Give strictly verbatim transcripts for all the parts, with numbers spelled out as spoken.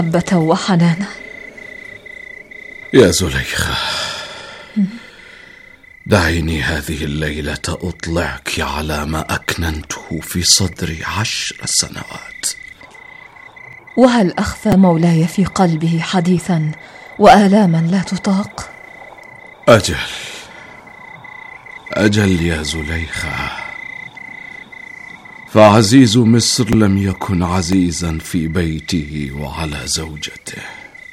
محبة وحنانا. يا زليخة، دعيني هذه الليلة أطلعك على ما أكننته في صدري عشر سنوات. وهل أخفى مولاي في قلبه حديثا وآلاما لا تطاق؟ أجل أجل يا زليخة، فعزيز مصر لم يكن عزيزا في بيته وعلى زوجته.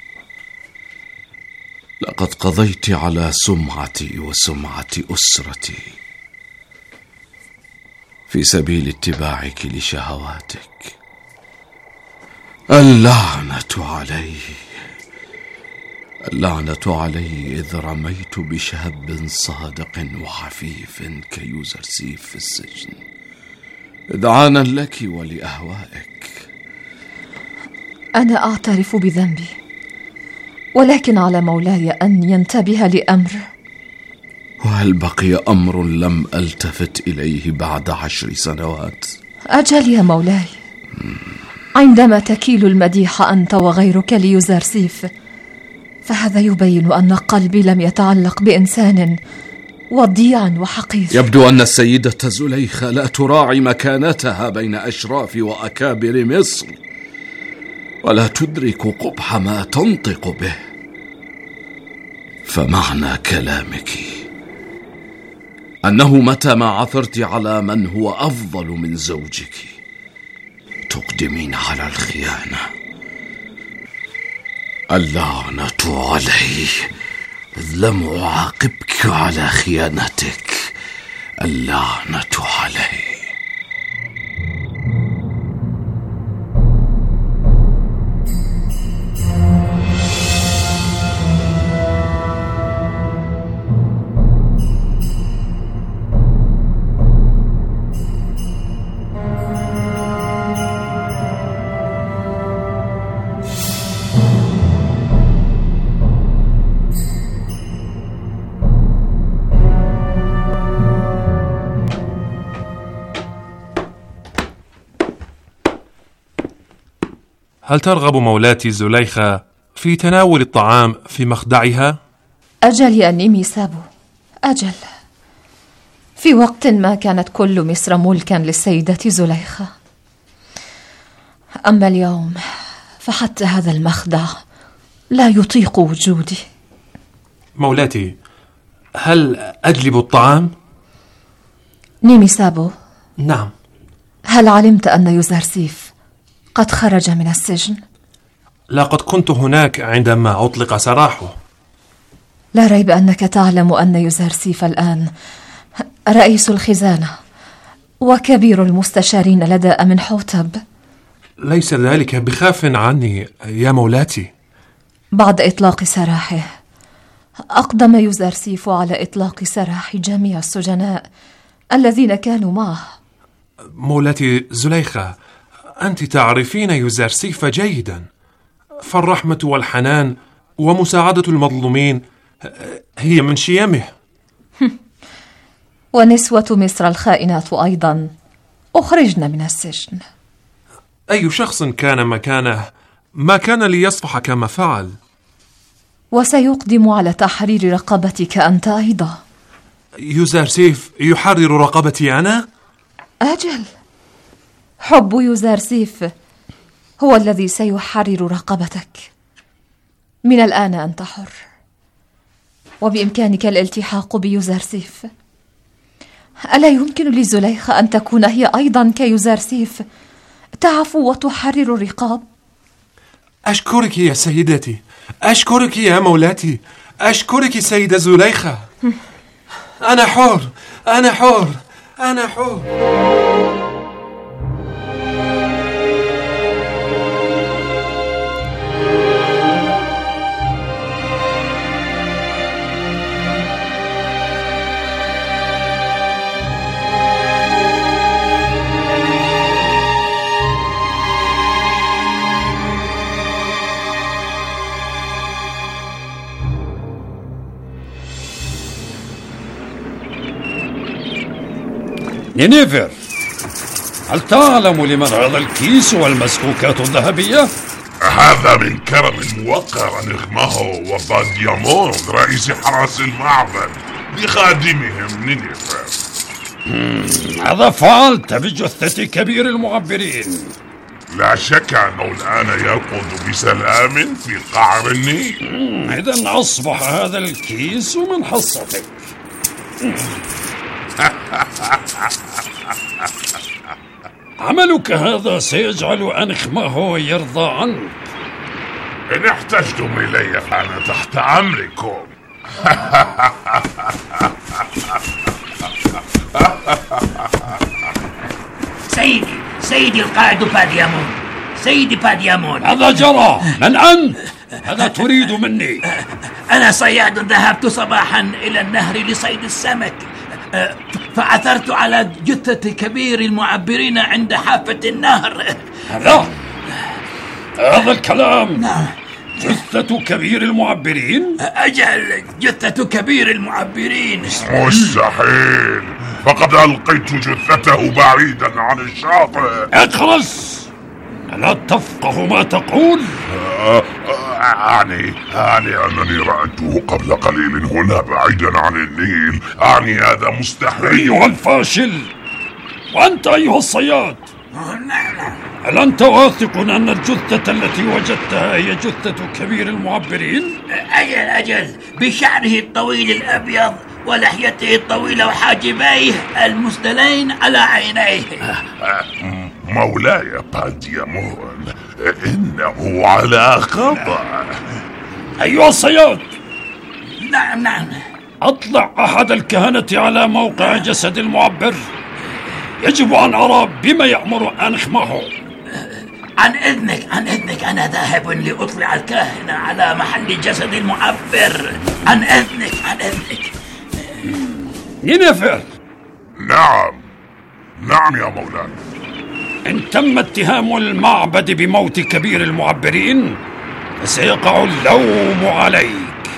لقد قضيت على سمعتي وسمعة أسرتي في سبيل اتباعك لشهواتك. اللعنة علي، اللعنة علي إذ رميت بشاب صادق وعفيف كيوزرسيف في السجن إذعانا لك ولأهوائك. أنا أعترف بذنبي، ولكن على مولاي أن ينتبه لأمر. وهل بقي أمر لم ألتفت إليه بعد عشر سنوات؟ أجل يا مولاي، عندما تكيل المديح أنت وغيرك ليوزرسيف فهذا يبين أن قلبي لم يتعلق بإنسان وضيع وحقير. يبدو أن السيدة زليخة لا تراعي مكانتها بين أشراف وأكابر مصر، ولا تدرك قبح ما تنطق به. فمعنى كلامك أنه متى ما عثرت على من هو أفضل من زوجك تقدمين على الخيانة. اللعنة علي إذ لم أعاقبك على خيانتك. اللعنة علي. هل ترغب مولاتي زليخة في تناول الطعام في مخدعها؟ أجل يا نيمي سابو، أجل. في وقت ما كانت كل مصر ملكا للسيدة زليخة، أما اليوم فحتى هذا المخدع لا يطيق وجودي. مولاتي، هل أجلب الطعام؟ نيمي سابو. نعم. هل علمت أن يوزرسيف قد خرج من السجن؟ لقد كنت هناك عندما أطلق سراحه. لا ريب أنك تعلم أن يوزرسيف الآن رئيس الخزانة وكبير المستشارين لدى أمنحوتب. ليس ذلك بخاف عني يا مولاتي. بعد إطلاق سراحه أقدم يوزرسيف على إطلاق سراح جميع السجناء الذين كانوا معه. مولاتي زليخة، أنت تعرفين يوزرسيف جيدا، فالرحمة والحنان ومساعدة المظلومين هي من شيمه. ونسوة مصر الخائنات أيضا أخرجن من السجن. أي شخص كان مكانه ما كان ليصفح كما فعل. وسيقدم على تحرير رقبتك أنت أيضا. يوزرسيف يحرر رقبتي أنا؟ أجل، حب يوزرسيف هو الذي سيحرر رقبتك. من الآن أنت حر، وبإمكانك الالتحاق بيوزرسيف. ألا يمكن لزليخة أن تكون هي أيضا كيوزرسيف، تعفو وتحرر الرقاب؟ أشكرك يا سيدتي، أشكرك يا مولاتي، أشكرك سيدة زليخة. أنا حر، أنا حر، أنا حر. نينيفر، هل تعلم لمن هذا الكيس والمسكوكات الذهبية؟ هذا من كرم موقر أنخماهو وباديامون رئيس حرس المعبد لخادمهم نينيفر. ماذا فعلت بجثة كبير المعبرين؟ لا شك أنه الآن يرقد بسلام في قعر النيل. إذن أصبح هذا الكيس من حصتك. عملك هذا سيجعل أنخماهو يرضى عنك. إن احتجتم إلي فأنا تحت أمركم. سيدي سيدي القائد باديامون، سيدي باديامون. ماذا جرى؟ من أنت؟ ماذا تريد مني؟ أنا صياد ذهبت صباحا إلى النهر لصيد السمك، فعثرت على جثة كبير المعبرين عند حافة النهر. هذا هذا الكلام؟ نعم. جثة كبير المعبرين؟ أجل، جثة كبير المعبرين. مستحيل، فقد ألقيت جثته بعيدا عن الشاطئ. اخرس، ألا تفقه ما تقول؟ أعني أعني أنني رأيته قبل قليل هنا بعيدا عن النيل. أعني هذا مستحيل. أيها الفاشل، وأنت أيها الصياد، هل أنت واثق أن الجثة التي وجدتها هي جثة كبير المعبرين؟ أجل أجل، بشعره الطويل الأبيض ولحيته الطويلة وحاجبيه المسدلين على عينيه. مولاي باديامون، إنه على خطأ. أيها الصياد، نعم نعم. أطلع أحد الكهنة على موقع جسد المعبر. يجب أن أرى بما يأمر أنخماهو. عن إذنك عن إذنك أنا ذاهب لأطلع الكاهن على محل جسد المعبر. عن إذنك عن إذنك. نينيفر. نعم نعم يا مولانا. إن تم اتهام المعبد بموت كبير المعبرين فسيقع اللوم عليك.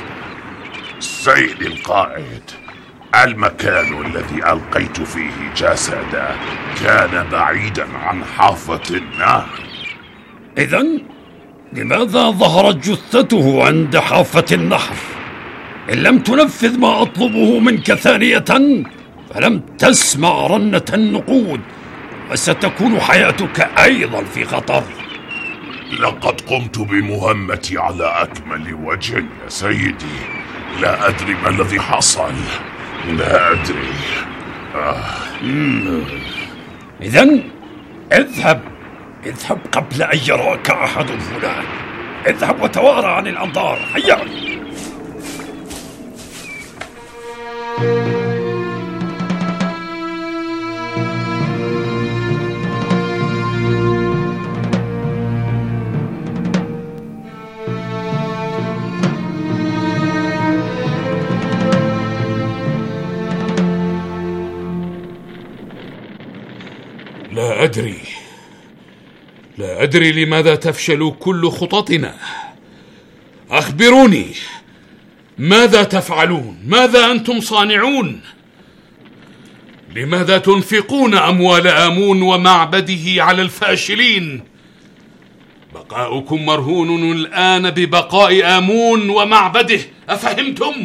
سيدي القائد، المكان الذي ألقيت فيه جسده كان بعيدا عن حافة النهر. إذن لماذا ظهرت جثته عند حافة النهر؟ إن لم تنفذ ما أطلبه منك ثانية فلم تسمع رنة النقود، وستكون حياتك أيضا في خطر. لقد قمت بمهمتي على أكمل وجه يا سيدي. لا أدري ما الذي حصل، لا أدري. آه. إذن اذهب اذهب قبل أن يراك أحد هنا. اذهب وتوارى عن الأنظار. هيا. لا أدري لا أدري لماذا تفشل كل خططنا. أخبروني، ماذا تفعلون؟ ماذا أنتم صانعون؟ لماذا تنفقون أموال آمون ومعبده على الفاشلين؟ بقاؤكم مرهون الآن ببقاء آمون ومعبده، أفهمتم؟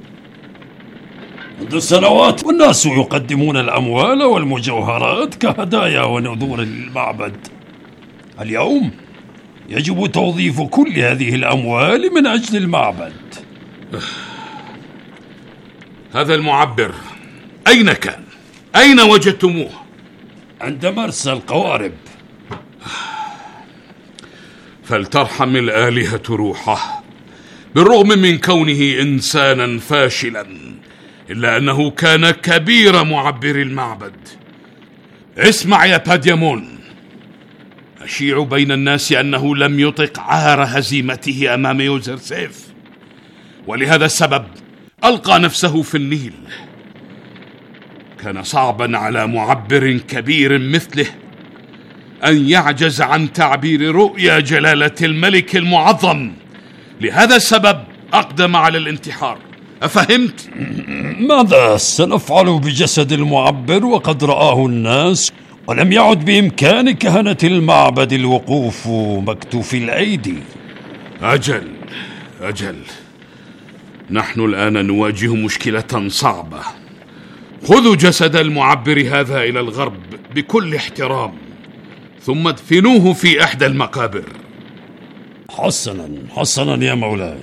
منذ سنوات والناس يقدمون الأموال والمجوهرات كهدايا ونذور للمعبد. اليوم يجب توظيف كل هذه الأموال من أجل المعبد. هذا المعبر أين كان؟ أين وجدتموه؟ عند مرسى القوارب. فلترحم الآلهة روحه. بالرغم من كونه إنسانا فاشلا، إلا أنه كان كبير معبر المعبد. اسمع يا باديامون، أشيع بين الناس أنه لم يطق عار هزيمته أمام يوزرسيف، ولهذا السبب ألقى نفسه في النيل. كان صعبا على معبر كبير مثله أن يعجز عن تعبير رؤيا جلالة الملك المعظم. لهذا السبب أقدم على الانتحار، أفهمت؟ ماذا سنفعل بجسد المعبر وقد رآه الناس ولم يعد بإمكان كهنة المعبد الوقوف مكتوفي الأيدي. أجل أجل، نحن الآن نواجه مشكلة صعبة. خذوا جسد المعبر هذا إلى الغرب بكل احترام، ثم ادفنوه في إحدى المقابر. حسنا حسنا يا مولاي.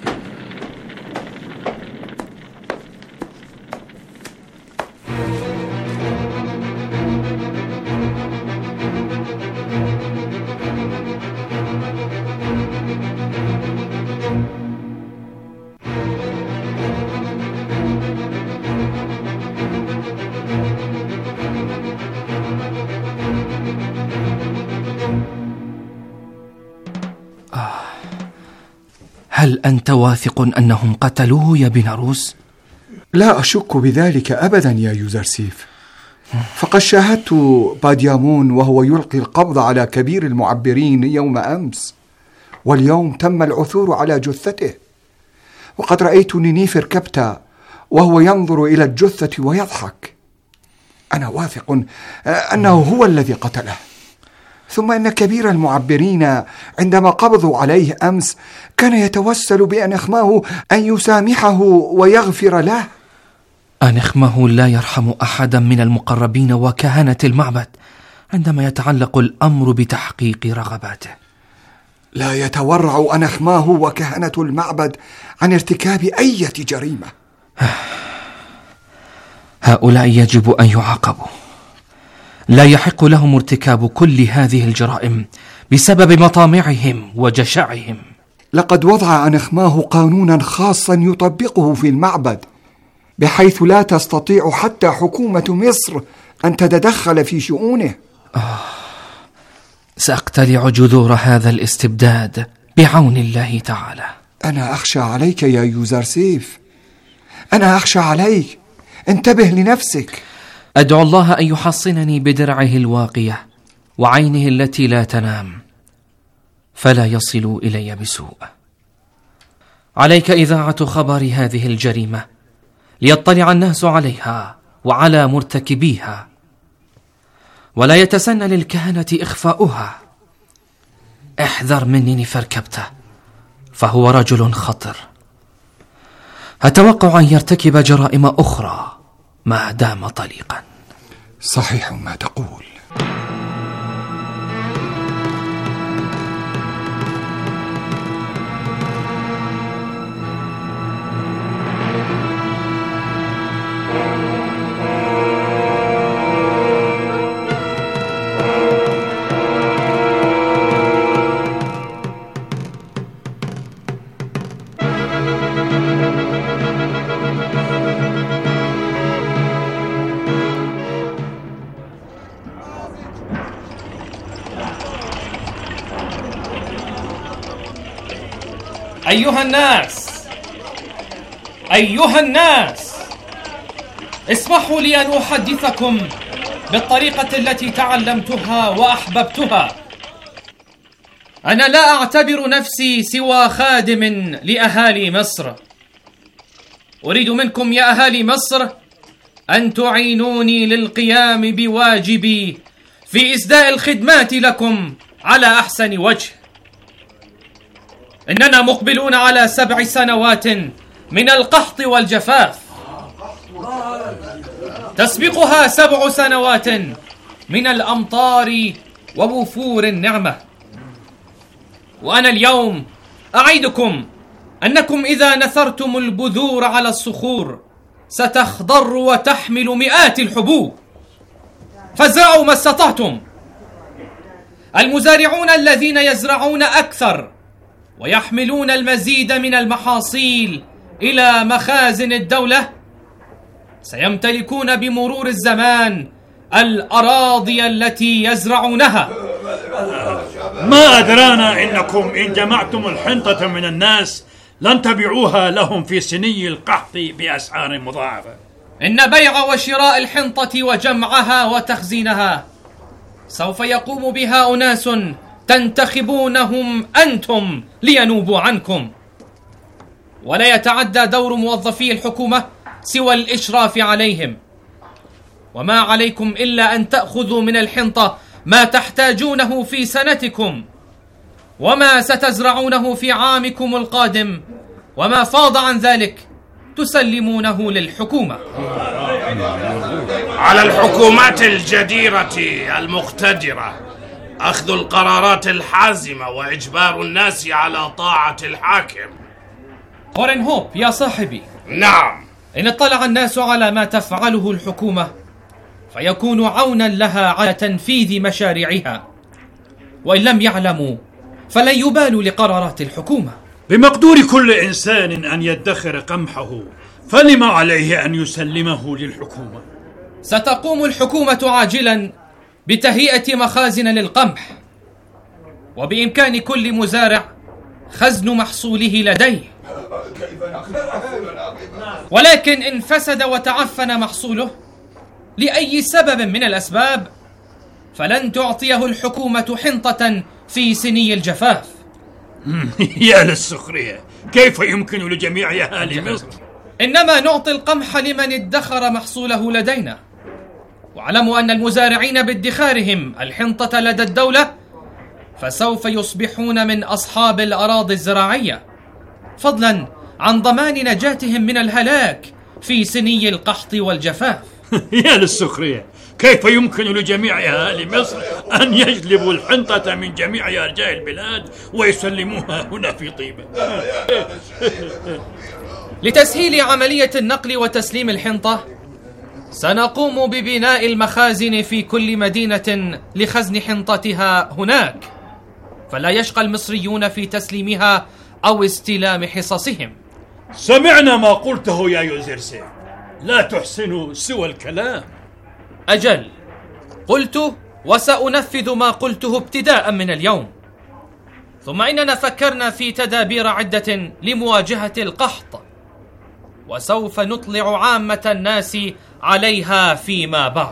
هل أنت واثق أنهم قتلوه يا بناروس؟ لا أشك بذلك أبدا يا يوزرسيف، فقد شاهدت باديامون وهو يلقي القبض على كبير المعبرين يوم أمس، واليوم تم العثور على جثته، وقد رأيت نينيفر كبتا وهو ينظر إلى الجثة ويضحك. أنا واثق أنه هو الذي قتله. ثم إن كبير المعبرين عندما قبضوا عليه أمس كان يتوسل بأنخماه أن يسامحه ويغفر له. أنخمه لا يرحم أحدا من المقربين وكهنة المعبد عندما يتعلق الأمر بتحقيق رغباته. لا يتورع أنخماه وكهنة المعبد عن ارتكاب أي جريمة. هؤلاء يجب أن يعاقبوا، لا يحق لهم ارتكاب كل هذه الجرائم بسبب مطامعهم وجشعهم. لقد وضع أنخماه قانونا خاصا يطبقه في المعبد، بحيث لا تستطيع حتى حكومة مصر أن تتدخل في شؤونه. آه، سأقتلع جذور هذا الاستبداد بعون الله تعالى. أنا أخشى عليك يا يوزرسيف، أنا أخشى عليك، انتبه لنفسك. أدعو الله أن يحصنني بدرعه الواقية وعينه التي لا تنام، فلا يصل إلي بسوء. عليك إذاعة خبر هذه الجريمة ليطلع الناس عليها وعلى مرتكبيها، ولا يتسنى للكهنة إخفاؤها. احذر من نينيفر كبتا، فهو رجل خطر، أتوقع أن يرتكب جرائم أخرى ما دام طليقا. صحيح ما تقول. أيها الناس أيها الناس اسمحوا لي أن أحدثكم بالطريقة التي تعلمتها وأحببتها. أنا لا أعتبر نفسي سوى خادم لأهالي مصر. أريد منكم يا أهالي مصر أن تعينوني للقيام بواجبي في إسداء الخدمات لكم على أحسن وجه. إننا مقبلون على سبع سنوات من القحط والجفاف، تسبقها سبع سنوات من الأمطار ووفور النعمة. وأنا اليوم أعيدكم أنكم إذا نثرتم البذور على الصخور ستخضر وتحمل مئات الحبوب، فازرعوا ما استطعتم. المزارعون الذين يزرعون أكثر ويحملون المزيد من المحاصيل إلى مخازن الدولة سيمتلكون بمرور الزمان الأراضي التي يزرعونها. ما أدرانا إنكم إن جمعتم الحنطة من الناس لن تبيعوها لهم في سني القحط بأسعار مضاعفة. إن بيع وشراء الحنطة وجمعها وتخزينها سوف يقوم بها أناس تنتخبونهم أنتم لينوبوا عنكم، ولا يتعدى دور موظفي الحكومة سوى الإشراف عليهم. وما عليكم إلا أن تأخذوا من الحنطة ما تحتاجونه في سنتكم، وما ستزرعونه في عامكم القادم، وما فاض عن ذلك تسلمونه للحكومة. على الحكومات الجديرة المقتدرة أخذ القرارات الحازمة وإجبار الناس على طاعة الحاكم. هورنهوب يا صاحبي. نعم. إن اطلع الناس على ما تفعله الحكومة فيكون عونا لها على تنفيذ مشاريعها، وإن لم يعلموا فلن يبالوا لقرارات الحكومة. بمقدور كل إنسان أن يدخر قمحه، فلما عليه أن يسلمه للحكومة؟ ستقوم الحكومة عاجلا بتهيئة مخازن للقمح، وبإمكان كل مزارع خزن محصوله لديه، ولكن إن فسد وتعفن محصوله لأي سبب من الأسباب فلن تعطيه الحكومة حنطة في سني الجفاف. يا للسخرية، كيف يمكن لجميع أهالي مصر؟ إنما نعطي القمح لمن ادخر محصوله لدينا، واعلموا أن المزارعين بادخارهم الحنطة لدى الدولة فسوف يصبحون من أصحاب الأراضي الزراعية، فضلا عن ضمان نجاتهم من الهلاك في سني القحط والجفاف. يا للسخرية، كيف يمكن لجميع أهالي مصر أن يجلبوا الحنطة من جميع أرجاء البلاد ويسلموها هنا في طيبة؟ لتسهيل عملية النقل وتسليم الحنطة سنقوم ببناء المخازن في كل مدينة لخزن حنطتها هناك، فلا يشقى المصريون في تسليمها أو استلام حصصهم. سمعنا ما قلته يا يوزرسيف، لا تحسن سوى الكلام. أجل، قلت وسأنفذ ما قلته ابتداء من اليوم. ثم إننا فكرنا في تدابير عدة لمواجهة القحط، وسوف نطلع عامة الناس عليها فيما بعد.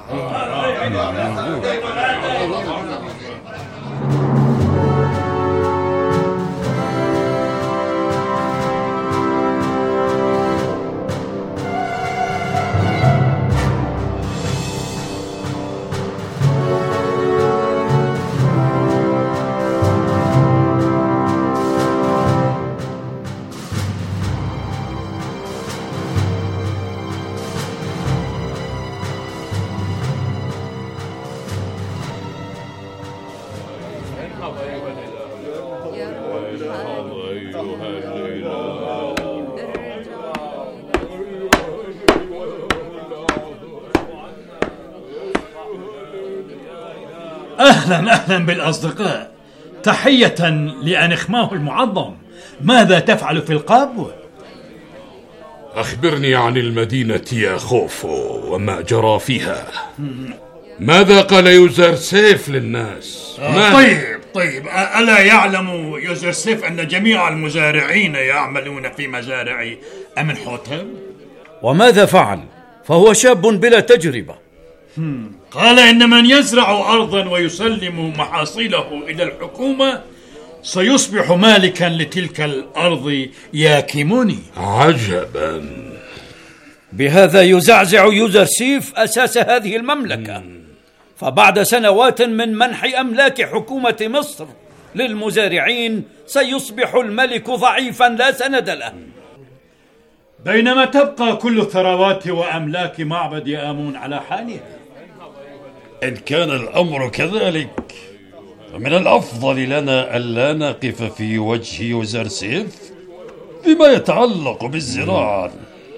أهلا أهلا بالأصدقاء، تحية لأنخماه المعظم. ماذا تفعل في القبو؟ أخبرني عن المدينة يا خوفو وما جرى فيها. ماذا قال يوزرسيف للناس؟ آه طيب طيب ألا يعلم يوزرسيف أن جميع المزارعين يعملون في مزارع أمنحوتب؟ وماذا فعل؟ فهو شاب بلا تجربة. قال إن من يزرع أرضا ويسلم محاصيله إلى الحكومة سيصبح مالكا لتلك الأرض يا كيموني. عجبا. بهذا يزعزع يوزرسيف أساس هذه المملكة. فبعد سنوات من منح أملاك حكومة مصر للمزارعين سيصبح الملك ضعيفا لا سند له، بينما تبقى كل الثروات وأملاك معبد آمون على حالها. إن كان الأمر كذلك فمن الأفضل لنا ألا نقف في وجه يوزرسيف فيما يتعلق بالزراعة،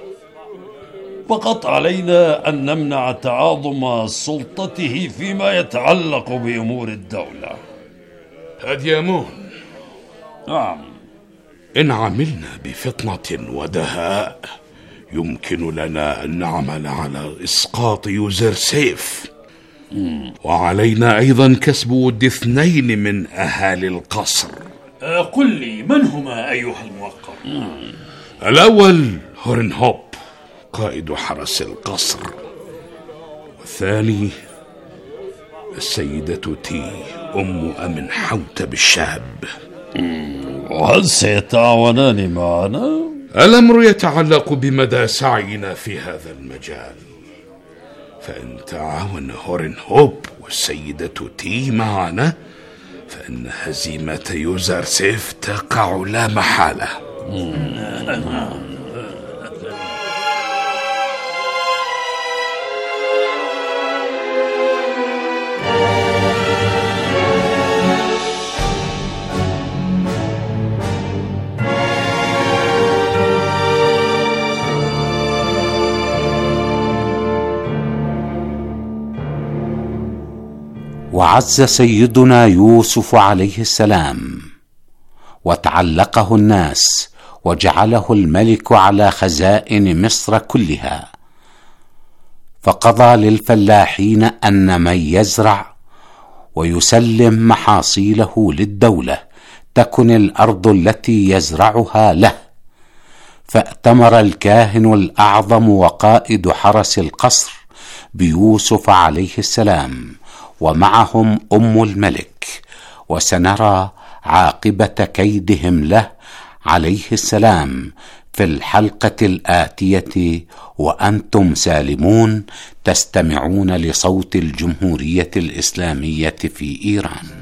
فقط علينا أن نمنع تعاظم سلطته فيما يتعلق بأمور الدولة. أديامون، نعم، إن عملنا بفطنة ودهاء يمكن لنا أن نعمل على إسقاط يوزرسيف، وعلينا أيضا كسب ود اثنين من أهالي القصر. أه قل لي من هما أيها الموقر؟ الأول هورنهوب قائد حرس القصر، والثاني السيدة تي أم أمنحوتب الشاب. وهل سيتعاونان معنا؟ الأمر يتعلق بمدى سعينا في هذا المجال، فإن تعاون هورن هوب والسيدة تي معنا فإن هزيمة يوزرسيف تقع لا محالة. وعز سيدنا يوسف عليه السلام وتعلقه الناس وجعله الملك على خزائن مصر كلها، فقضى للفلاحين أن من يزرع ويسلم محاصيله للدولة تكن الأرض التي يزرعها له. فأتمر الكاهن الأعظم وقائد حرس القصر بيوسف عليه السلام ومعهم أم الملك، وسنرى عاقبة كيدهم له عليه السلام في الحلقة الآتية، وأنتم سالمون تستمعون لصوت الجمهورية الإسلامية في إيران.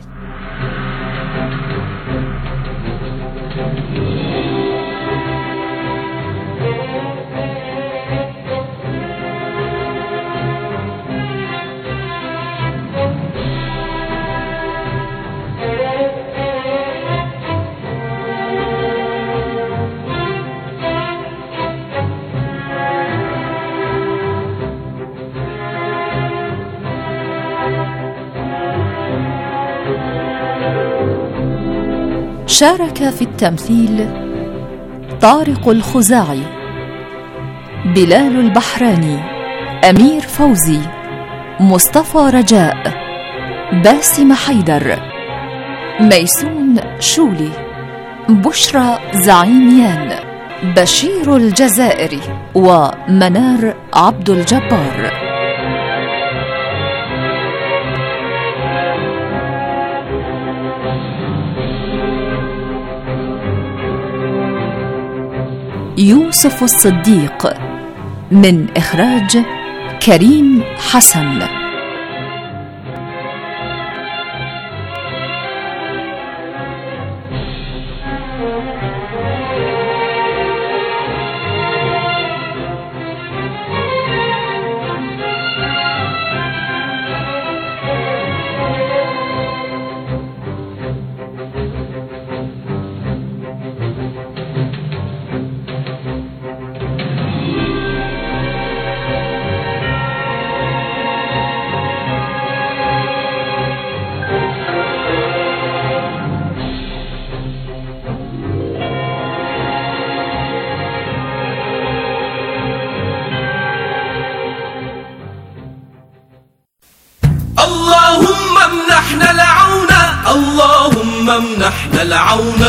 شارك في التمثيل طارق الخزاعي، بلال البحراني، أمير فوزي، مصطفى رجاء، باسم حيدر، ميسون شولي، بشرى زعيميان، بشير الجزائري، ومنار عبد الجبار. يوسف الصديق، من إخراج كريم حسن. اللهم امنحنا العون، اللهم امنحنا العون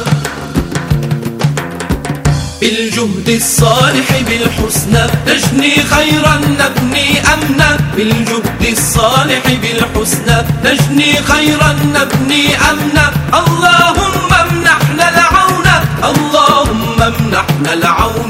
بالجهد الصالح بالحسنى نجني خيرا نبني أمنا، بالجهد الصالح بالحسنى نجني خيرا نبني أمنا. اللهم امنحنا العون، اللهم امنحنا العون.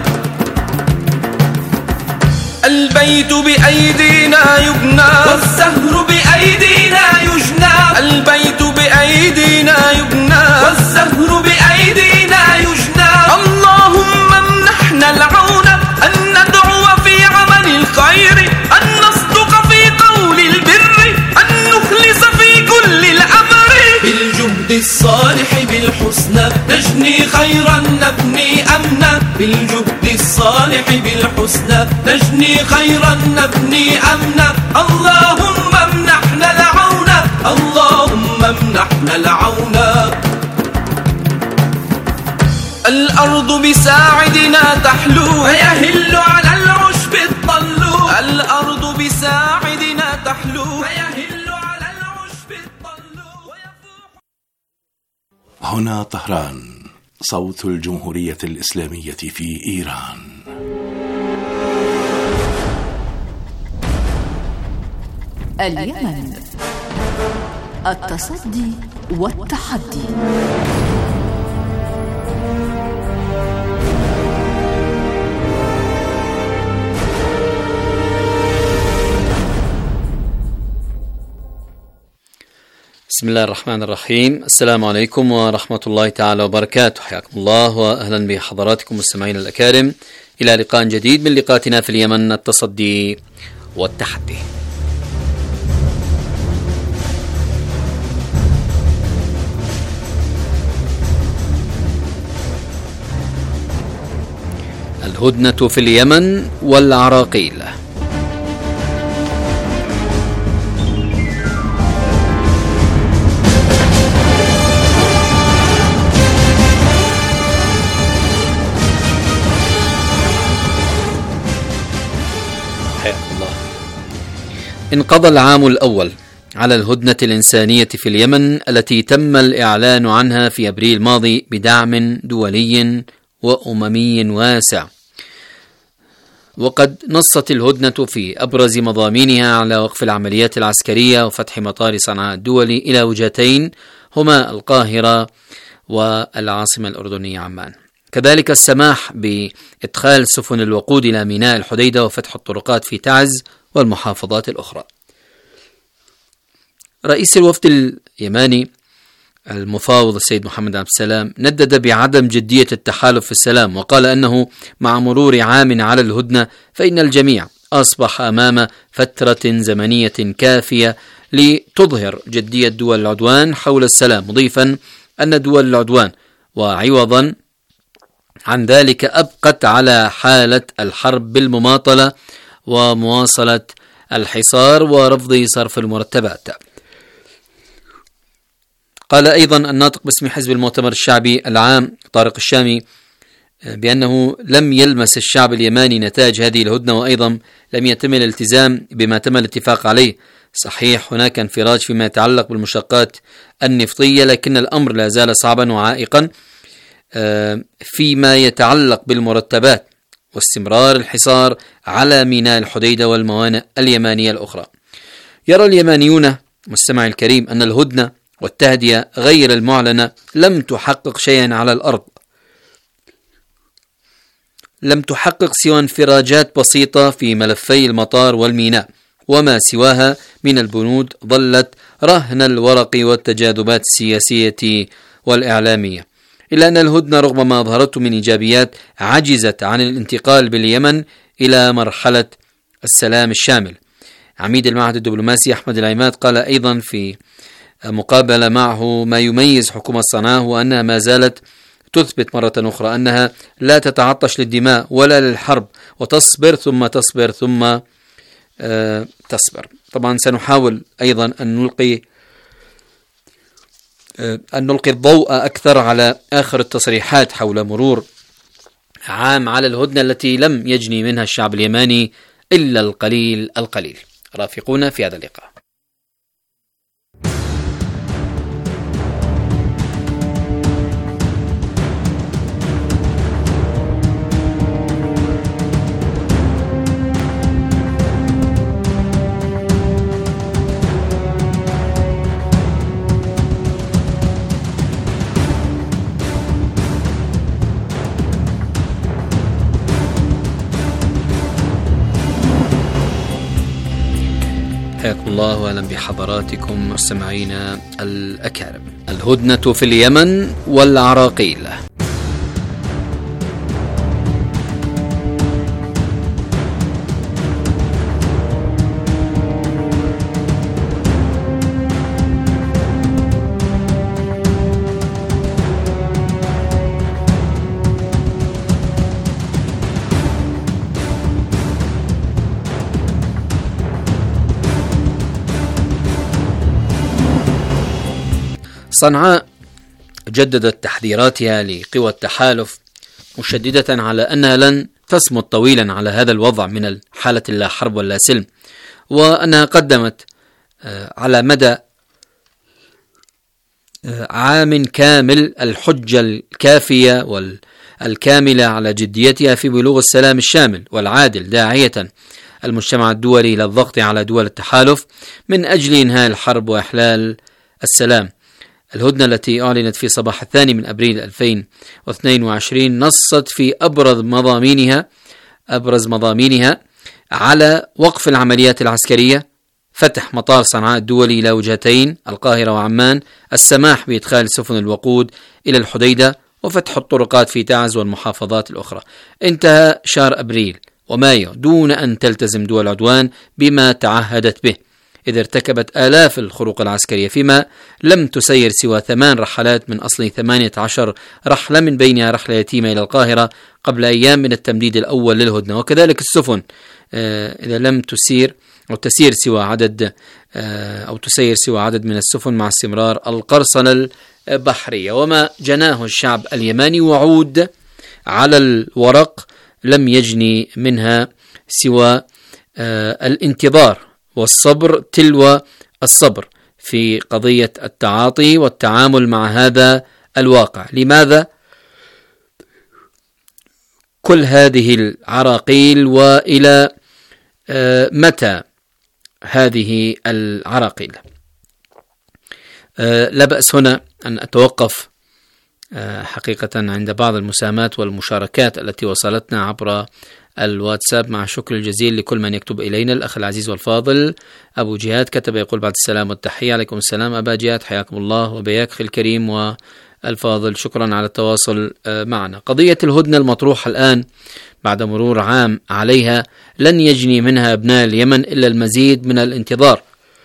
البيت بأيدينا يبنى والزهر بأيدينا يجنى، البيت بأيدينا يبنى والزهر بأيدينا يجنى. اللهم امنحنا العون أن ندعو في عمل الخير، أن نصدق في قول البر، أن نخلص في كل الأمر. بالجهد الصالح بالحسنى نجني خيرا نبني أمنا، بالجهد الصالح بالحسنى نجني خيرا نبني أمنا. اللهم امنحنا العون، اللهم امنحنا العون. الأرض بساعدنا تحلو ويهل على العشب الطل، الأرض بساعدنا تحلو ويهل على العشب الطل. هنا طهران، صوت الجمهورية الإسلامية في إيران. اليمن، التصدي والتحدي. بسم الله الرحمن الرحيم. السلام عليكم ورحمة الله تعالى وبركاته. حياكم الله وأهلا بحضراتكم مستمعين الأكارم إلى لقاء جديد من لقاءاتنا في اليمن، التصدي والتحدي. الهدنة في اليمن والعراقيل. انقضى العام الأول على الهدنة الإنسانية في اليمن التي تم الإعلان عنها في أبريل الماضي بدعم دولي وأممي واسع، وقد نصت الهدنة في أبرز مضامينها على وقف العمليات العسكرية وفتح مطار صنعاء الدولي إلى وجهتين هما القاهرة والعاصمة الأردنية عمان، كذلك السماح بإدخال سفن الوقود إلى ميناء الحديدة وفتح الطرقات في تعز والمحافظات الأخرى. رئيس الوفد اليماني المفاوض السيد محمد عبد السلام ندد بعدم جدية التحالف في السلام، وقال أنه مع مرور عام على الهدنة فإن الجميع أصبح أمام فترة زمنية كافية لتظهر جدية دول العدوان حول السلام، مضيفا أن دول العدوان وعوضا عن ذلك أبقت على حالة الحرب بالمماطلة ومواصلة الحصار ورفض صرف المرتبات. قال أيضا الناطق باسم حزب المؤتمر الشعبي العام طارق الشامي بأنه لم يلمس الشعب اليماني نتاج هذه الهدنة، وأيضا لم يتم الالتزام بما تم الاتفاق عليه. صحيح هناك انفراج فيما يتعلق بالمشتقات النفطية، لكن الأمر لا زال صعبا وعائقا فيما يتعلق بالمرتبات واستمرار الحصار على ميناء الحديدة والموانئ اليمانية الأخرى. يرى اليمانيون مستمع الكريم أن الهدنة والتهدئة غير المعلنة لم تحقق شيئا على الأرض، لم تحقق سوى انفراجات بسيطة في ملفي المطار والميناء، وما سواها من البنود ظلت رهن الورق والتجاذبات السياسية والإعلامية. إلا أن الهدنة رغم ما أظهرته من إيجابيات عجزت عن الانتقال باليمن إلى مرحلة السلام الشامل. عميد المعهد الدبلوماسي أحمد العماد قال أيضا في مقابلة معه ما يميز حكومة صنعاء هو أنها ما زالت تثبت مرة أخرى أنها لا تتعطش للدماء ولا للحرب، وتصبر ثم تصبر ثم آه تصبر. طبعا سنحاول أيضا أن نلقي أن نلقي الضوء أكثر على آخر التصريحات حول مرور عام على الهدنة التي لم يجني منها الشعب اليماني إلا القليل القليل. رافقونا في هذا اللقاء. حياكم الله وأهلا بحضراتكم مستمعينا الأكارم. الهدنة في اليمن والعراقيل. صنعاء جددت تحذيراتها لقوى التحالف مشددة على أنها لن تصمد طويلا على هذا الوضع من الحالة لا حرب ولا سلم، وأنها قدمت على مدى عام كامل الحجة الكافية والكاملة على جديتها في بلوغ السلام الشامل والعادل، داعية المجتمع الدولي إلى الضغط على دول التحالف من أجل إنهاء الحرب وإحلال السلام. الهدنة التي أعلنت في صباح الثاني من أبريل ألفين واثنين وعشرين نصت في أبرز مضامينها أبرز مضامينها على وقف العمليات العسكرية، فتح مطار صنعاء الدولي إلى وجهتين القاهرة وعمان، السماح بإدخال سفن الوقود إلى الحديدة، وفتح الطرقات في تعز والمحافظات الأخرى. انتهى شهر أبريل ومايو دون أن تلتزم دول العدوان بما تعهدت به، إذ ارتكبت آلاف الخروق العسكرية، فيما لم تسير سوى ثمان رحلات من أصل ثمانية عشر رحلة، من بينها رحلة يتيمة إلى القاهرة قبل أيام من التمديد الأول للهدنة. وكذلك السفن إذا لم تسير أو تسير سوى عدد أو تسير سوى عدد من السفن مع استمرار القرصنة البحرية. وما جناه الشعب اليماني وعود على الورق لم يجني منها سوى الانتظار والصبر تلو الصبر في قضية التعاطي والتعامل مع هذا الواقع. لماذا كل هذه العراقيل، وإلى متى هذه العراقيل؟ لا بأس هنا أن أتوقف حقيقة عند بعض المساهمات والمشاركات التي وصلتنا عبر الواتساب، مع الشكر الجزيل لكل من يكتب إلينا. الأخ العزيز والفاضل أبو جهاد كتب يقول: بعد السلام والتحية. عليكم السلام أبا جهاد، حياكم الله وبياك أخي الكريم والفاضل، شكرا على التواصل معنا. قضية الهدنة المطروحة الآن بعد مرور عام عليها لن يجني منها أبناء اليمن إلا المزيد من الانتظار،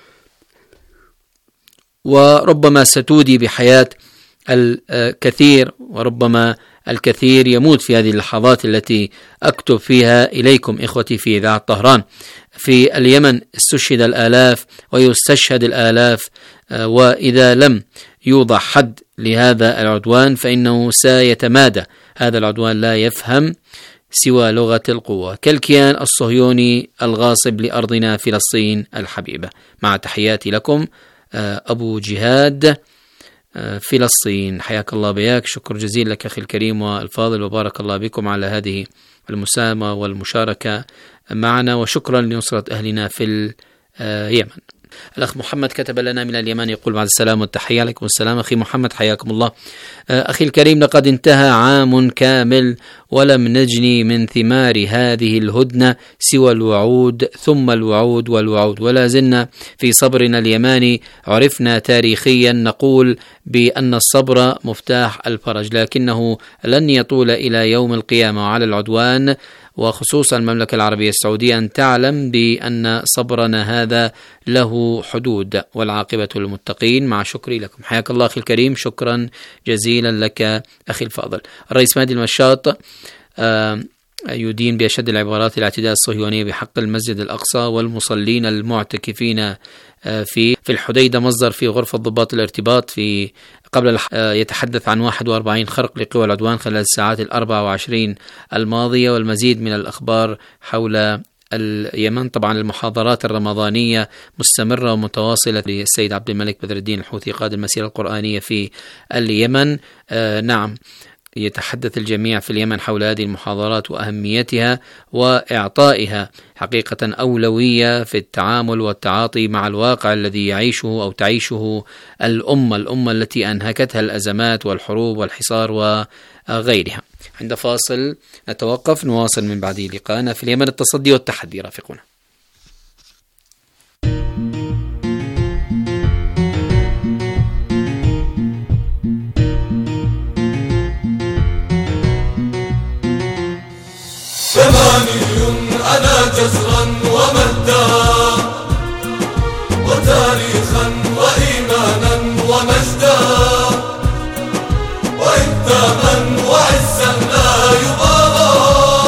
وربما ستودي بحياة الكثير، وربما الكثير يموت في هذه اللحظات التي أكتب فيها إليكم إخوتي في إذاعة طهران. في اليمن استشهد الآلاف ويستشهد الآلاف، وإذا لم يوضع حد لهذا العدوان فإنه سيتمادى. هذا العدوان لا يفهم سوى لغة القوة، كالكيان الصهيوني الغاصب لأرضنا فلسطين الحبيبة. مع تحياتي لكم أبو جهاد فلسطين، حياك الله بياك، شكر جزيل لك أخي الكريم والفاضل، وبارك الله بكم على هذه المساهمة والمشاركة معنا، وشكرا لنصرة أهلنا في اليمن. الأخ محمد كتب لنا من اليمن يقول: بعد السلام والتحية. عليكم السلام أخي محمد، حياكم الله. أخي الكريم، لقد انتهى عام كامل ولم نجني من ثمار هذه الهدنة سوى الوعود ثم الوعود والوعود، ولا زلنا في صبرنا اليماني. عرفنا تاريخيا نقول بأن الصبر مفتاح الفرج، لكنه لن يطول إلى يوم القيامة. وعلى العدوان وخصوصا المملكة العربية السعودية أن تعلم بأن صبرنا هذا له حدود، والعاقبة للمتقين. مع شكري لكم، حياك الله أخي الكريم، شكرا جزيلا لك أخي الفاضل. الرئيس مهدي المشاط يدين بأشد العبارات الاعتداء الصهيوني بحق المسجد الأقصى والمصلين المعتكفين في في الحديدة. مصدر في غرفة ضباط الارتباط في قبل يتحدث عن واحد وأربعين خرق لقوى العدوان خلال الساعات الأربع وعشرين الماضية، والمزيد من الأخبار حول اليمن. طبعا المحاضرات الرمضانية مستمرة ومتواصلة للسيد عبد الملك بدر الدين الحوثي قائد المسيرة القرآنية في اليمن. آه نعم، يتحدث الجميع في اليمن حول هذه المحاضرات وأهميتها وإعطائها حقيقة أولوية في التعامل والتعاطي مع الواقع الذي يعيشه أو تعيشه الأمة الأمة التي أنهكتها الأزمات والحروب والحصار وغيرها. عند فاصل نتوقف، نواصل من بعد لقاءنا في اليمن، التصدي والتحدي. رافقونا. يماني أنا جزرا ومجدا وتاريخا وإيمانا ومجدا وإنتاما وعزا لا يبالى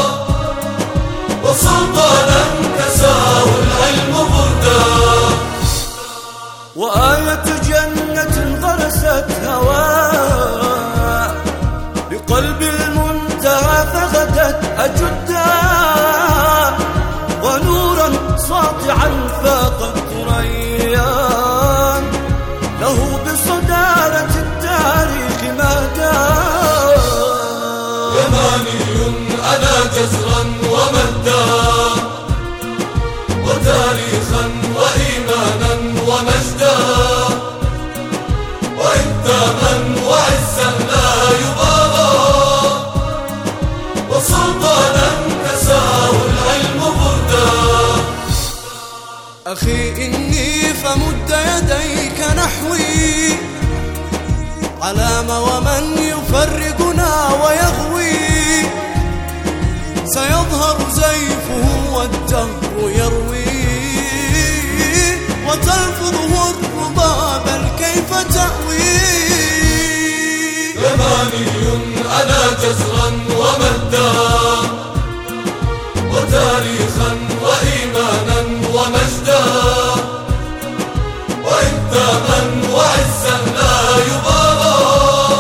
وسلطانا كساه العلم بردا وآية جنة غرست هواء بقلب المنتهى فغدت أجدا ونورا ساطعا فاق الثريان له بصدارة التاريخ مدى. يماني أنا جزرا ومجدا وتاريخا وإيمانا ومجدا وإنتاما وعزا لا يبالى وسلطانا كساه العلم بردا. أخي إني علام ومن يفرقنا ويغوي سيظهر زيفه والدهر يروي وتلفظه الربا بل كيف تأوي يماني أنا جزرا ومدا وتاريخا وإيمانا ومجدا وإنتاما وعزا لا يبالى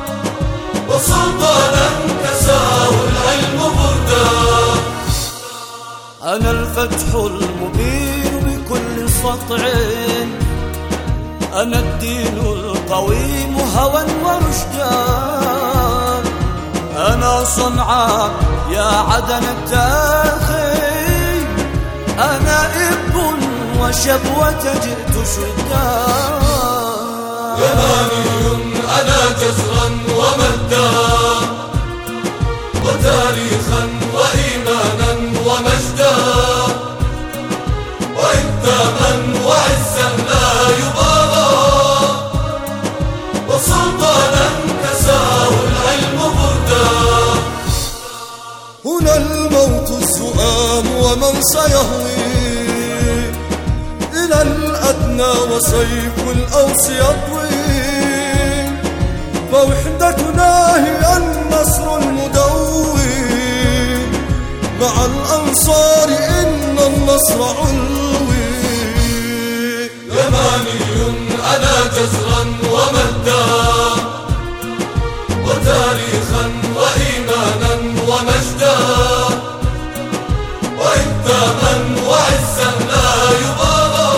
وسلطانا كساه العلم بردا أنا الفتح المبين بكل سطع أنا الدين القويم هوى ورشدا أنا صنعاء يا عدن التاخي أنا إب وشبوة جئت شدا يماني أنا جزرا ومدا وتاريخا وإيمانا ومجدا وإنتاما وعزا لا يبالى وسلطانا كساه العلم بردا هنا الموت الزؤام ومن سيهوي إلى الأدنى وسيف الأوس يطوي فوحدتنا هي النصر المدوي مع الأنصار إن النصر علوي يماني أنا جزرا ومدا وتاريخا وإيمانا ومجدا وإنتاما وعزا لا يبالى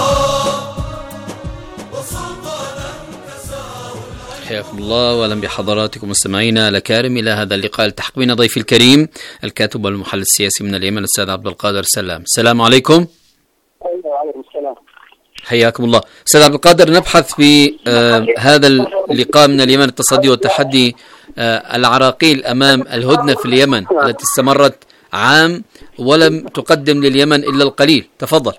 وسلطانا كساه حياكم الله واهلا بحضراتكم مستمعينا الأكارم إلى هذا اللقاء. التحق بنا ضيفي الكريم الكاتب والمحلل السياسي من اليمن الأستاذ عبد القادر سلام. السلام عليكم. وعليكم السلام. حياكم الله أستاذ عبد القادر. نبحث في آه هذا اللقاء من اليمن التصدي والتحدي آه العراقيل أمام الهدنة في اليمن التي استمرت عام ولم تقدم لليمن إلا القليل. تفضل.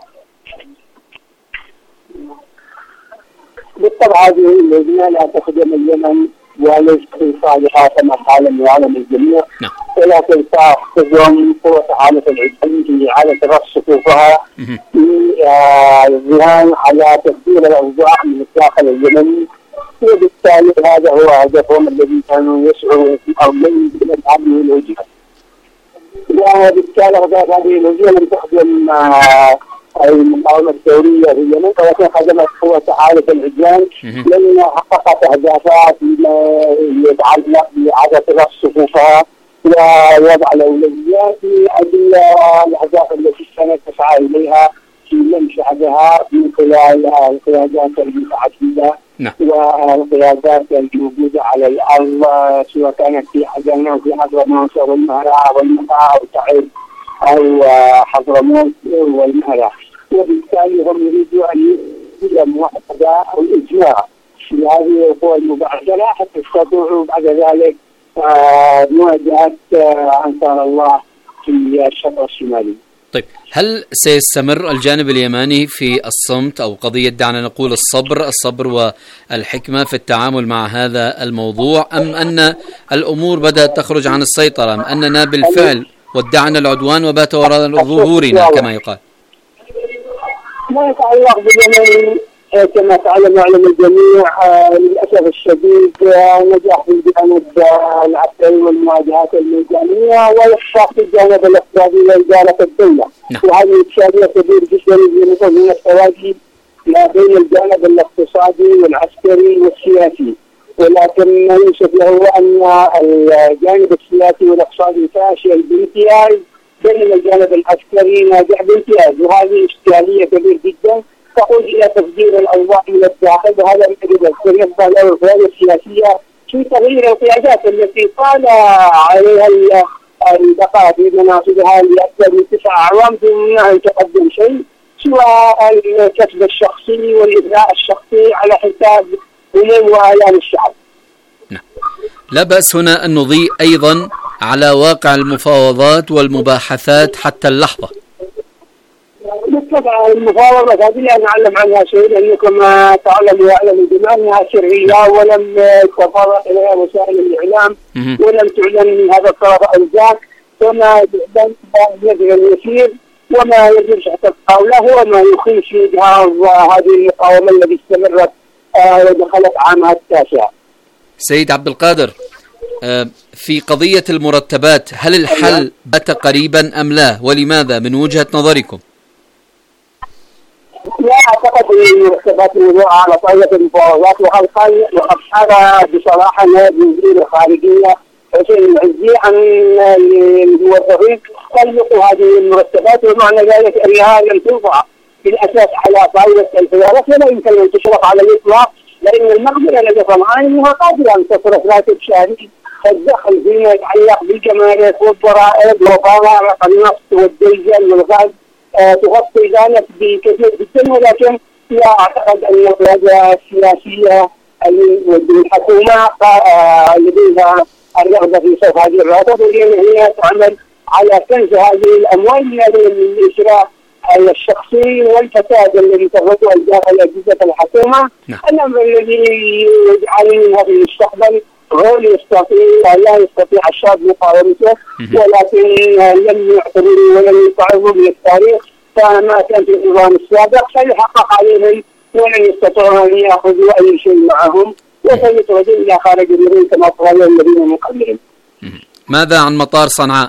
بالطبع هذه اللجنة لا تخدم اليمن وليس في صالحها كما تعلم ويعلم الجميع، ولكن تخدم قوة عامة العدل في إعادة رص صفوفها في الذهان على تدبير الأوضاع من الداخل اليمني، وبالتالي هذا هو هدفهم الذي كانوا يسعوا في أرضين من هذه الوجهة. وبالتالي هذه الوجهة لم تخدم المقاومة الثورية في اليمن، ولكن خدمت قوة عالة العدوان لأنها حققت أهدافها فيما يتعلق بإعادة رص صفوفها ووضع الأولويات لأجل الأهداف التي كانت تسعى إليها في لم شعبها من خلال القيادات المتعددة والقيادات الموجودة على الأرض، سواء كانت في عدن أو في حضرموت أو المهرة والمقا أو تعز أو حضرموت والمهرة. وبالتالي هم يريدوا أن يجب موحدة أو إجماع في هذه القوى المبعثرة حتى يستطيعوا بعد ذلك مواجهة أنصار الله في الشرق الشمالي. طيب، هل سيستمر الجانب اليماني في الصمت أو قضية دعنا نقول الصبر الصبر والحكمة في التعامل مع هذا الموضوع، أم أن الأمور بدأت تخرج عن السيطرة، أم أننا بالفعل ودعنا العدوان وبات وراء ظهورنا كما يقال؟ ما يتعلق باليمن كما تعلم يعلم الجميع للأسف الشديد نجح في الجانب العسكري والمواجهات الميدانية ويخشى في الجانب الاقتصادي لإدارة الدولة، وهذه إشكالية كبيرة جدا لنقول من التواجد ما بين الجانب الاقتصادي والعسكري والسياسي، ولكن يوصف له أن الجانب السياسي والاقتصادي فاشل بامتياز بينما الجانب العسكري ناجح بامتياز، وهذه إشكالية كبيرة جدا تقود إلى تفجير الأوضاع من الداخل، وهذا الذي يبقى له القيادة السياسية في تغيير القيادات التي طال عليها البقاء في مناصبها لأكثر من تسع أعوام دون أن تقدم شيء سوى الكسب الشخصي والإبداع الشخصي على حساب هموم وآلام الشعب. لا بأس هنا أن نضيء أيضا على واقع المفاوضات والمباحثات حتى اللحظة. بالطبع المفاوضات هذه لا نعلم عنها شيء، لأنه كما تعلم ويعلم الجميع أنها سرية ولم تتفرق إليها وسائل الإعلام ولم تعلن من هذا الطرف أو ذاك، فما يجري اليسير وما يجري تحت الطاولة هو ما يخيف في إجهاض هذه المقاومة التي استمرت ودخلت عامها التاسع. سيد عبد القادر، في قضية المرتبات هل الحل بات قريبا أم لا، ولماذا من وجهة نظركم؟ لا أعتقد أن المرتبات الموضوعة على طاولة المفاوضات، وقد قال بصراحة نائب وزير الخارجية حسين العزي عن الموظفين طلقوا هذه المرتبات، ومعنى ذلك أنها لم توضع بالأساس على طاولة الحوارات ولا يمكن أن تشرف على الإطلاق، لأن المقبلة لدى طمعان أنها قادرة أن تصرف راتب شهري تدخل فيما يتعلق بالجمارك والضرائب وضرائب النفط والديزل والغاز، آه تغطي ذلك بكثير جدا، ولكن لا أعتقد أن القيادة السياسية الحكومة آه لديها الرغبة في صرف هذه الراتب، لأن هي تعمل على كنز هذه الأموال من الإسراف الشخصي والفساد الذي تغطي داخل أجهزة الحكومة. الأمر الذي يجعل منها في المستقبل هو يستطيع لا يستطيع الشعب مقاومته، ولكن لم يعتبروا ولم يتعظوا بالتاريخ فما كان في النظام السابق سيحقق عليهم ولن يستطيعوا أن يأخذوا أي شيء معهم وسيطردوا إلى خارج المدينة كما قالوا الذين من قبلهم. ماذا عن مطار صنعاء؟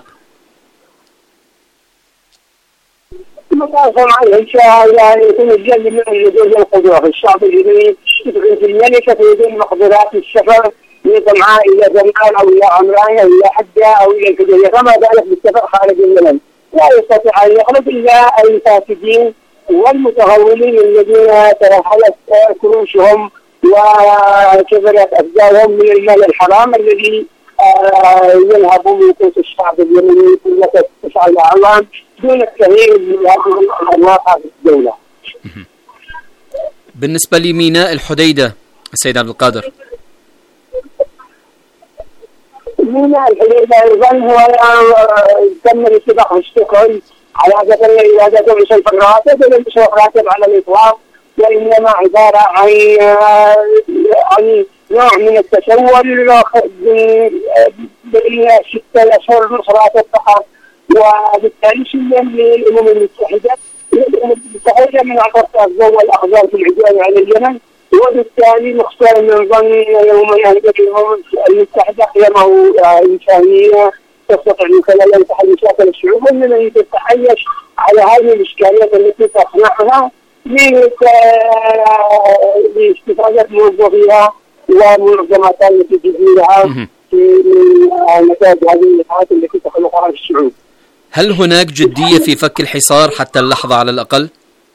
مطار صنعاء إن شاء الله يكون الجل من اللجوء القدوة في الشعب اليمني يدعو في الملكة في مقدرات السفر من صنعاء إلى زمان أو إلى عمران أو إلى حجة أو إلى الكدية، فما ذلك بالسفر خارج اليمن لا يستطيع أن يخرج إلا الفاسدين والمتغولين الذين ترحلت كروشهم وكبرت أبداهم من المال الحرام الذي ينهب من قوت الشعب اليمني لمدة تسعة أعوام دون التغيير من الواقع في الدولة. بالنسبة لميناء الحديدة السيد عبد القادر، ميناء الحديدة أيضا هو تم الاتفاق في ستوكهولم على أساس أن إذا تم شيء الراتب ولم يشرف راتب على الإطلاق، وإنما عبارة عن عن نوع من التسول بين ستة أشهر نص راتب فقط، وبالتالي سلم للأمم المتحدة الأمم المتحدة من أعطت الضوء والأخبار في العدوان على اليمن، وبالتالي مختار من ظن يوم يهدد الأمم المتحدة قيمه إنسانية تستطيع من خلالها تحل مشاكل الشعوب، وإنما تتعايش على هذه الإشكاليات التي تصنعها لاستفادة موظفيها ومنظماتها التي تديرها في نتائج هذه اللقاءات التي تخلقها الشعوب. هل هناك جدية في فك الحصار حتى اللحظة على الأقل؟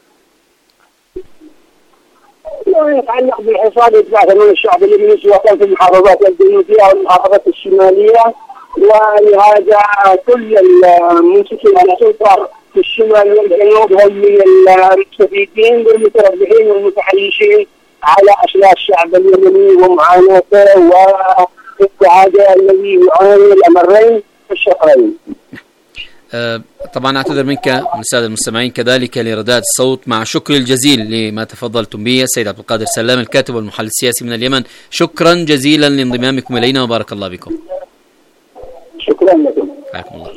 لا يتعلق بالحصار يتبع ثمن الشعب اليمني سواء كان في المحافظات الجنوبية أو المحافظات الشمالية، ولهذا كل المنسكين على سلطة في الشمال والجنوب هم من المستفيدين والمتربحين والمتعايشين على أشلاء الشعب اليمني ومعاناته واضطهاده الذي يعاني الأمرين في الشقين. أه طبعا أعتذر منك من السادة المستمعين كذلك لرداء الصوت، مع شكر الجزيل لما تفضلتم به السيد عبد القادر سلام الكاتب والمحلل السياسي من اليمن، شكرا جزيلا لانضمامكم إلينا وبارك الله بكم. شكرا لكم. حياكم الله.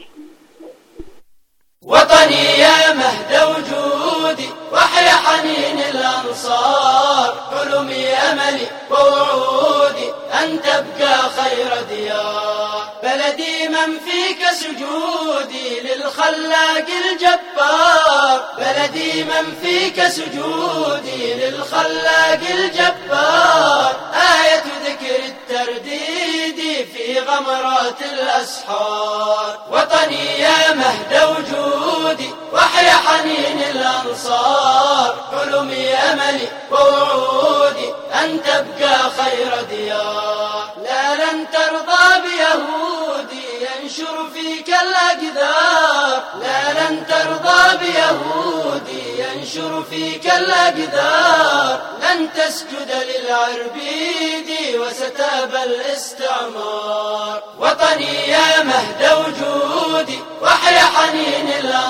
وطني يا مهد وجودي واحيا حنين الأنصار، حلمي أملي ووعودي أن تبقى خير ديار، بلدي من فيك سجودي للخلاق الجبار، بلدي من فيك سجودي للخلاق الجبار، آية ذكر الترديد في غمرات الأسحار، وطني يا مهد وجودي واحيا حنين الأنصار، حلمي أملي ووعودي أن تبقى خير ديار، لا لن ترضى بيهودي ينشر فيك الأقدار، لا لن ترضى بيهودي ينشر فيك الأقدار، لن تسجد للعربيد وستاب الاستعمار، وطني يا مهد وجودي واحيا حنين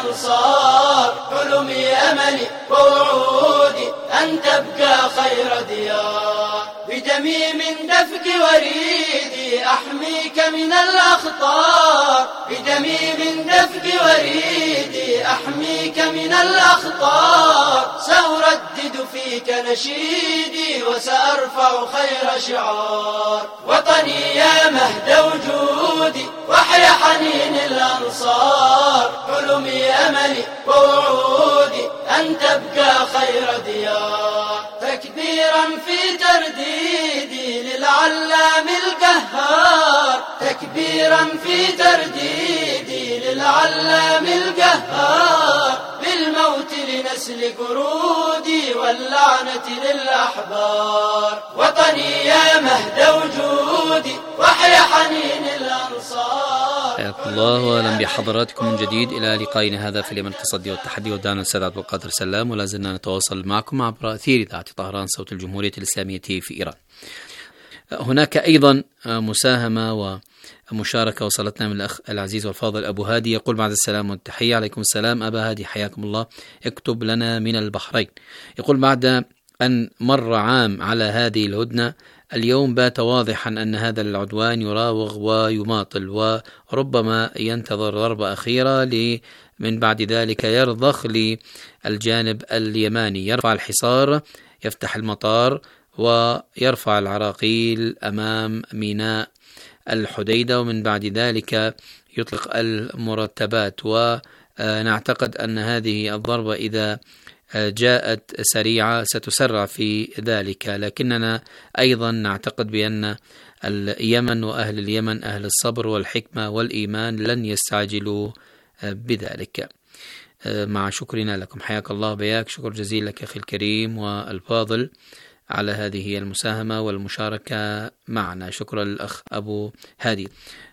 الأنصار. حلمي أملي ووعودي أن تبقى خير ديار. بدمي من دفق وريدي أحميك من الأخطار. بدمي من دفق وريدي أحميك من الأخطار. سأردد فيك نشيدي وسأرفع خير شعار. وطني يا مهد وجودي وحي حنين الأنصار. حلمي أملي ووعودي أن تبقى خير ديار. تكبيرا في ترديدي للعلام القهار. تكبيرا في ترديدي للعلام القهار. بالموت لنسل قرودي واللعنة للأحبار. وطني يا مهد وجودي وحي حنين الأنصار. حياكم الله واهلا بحضراتكم من جديد الى لقائنا هذا في اليمن التصدي والتحدي. ودعنا الاستاذ عبد القادر سلام، ولا زلنا نتواصل معكم عبر اثير اذاعه طهران صوت الجمهوريه الاسلاميه في ايران. هناك ايضا مساهمه ومشاركه وصلتنا من الاخ العزيز والفاضل ابو هادي، يقول بعد السلام والتحيه: عليكم السلام ابا هادي حياكم الله، اكتب لنا من البحرين. يقول: بعد ان مر عام على هذه الهدنه، اليوم بات واضحا أن هذا العدوان يراوغ ويماطل، وربما ينتظر ضربة أخيرة من بعد ذلك يرضخ للجانب اليماني، يرفع الحصار، يفتح المطار ويرفع العراقيل أمام ميناء الحديدة، ومن بعد ذلك يطلق المرتبات. ونعتقد أن هذه الضربة إذا جاءت سريعة ستسرع في ذلك، لكننا أيضا نعتقد بأن اليمن وأهل اليمن أهل الصبر والحكمة والإيمان لن يستعجلوا بذلك. مع شكرنا لكم، حياك الله بياك، شكر جزيل لك أخي الكريم والفاضل على هذه المساهمة والمشاركة معنا. شكرا للأخ أبو هادي.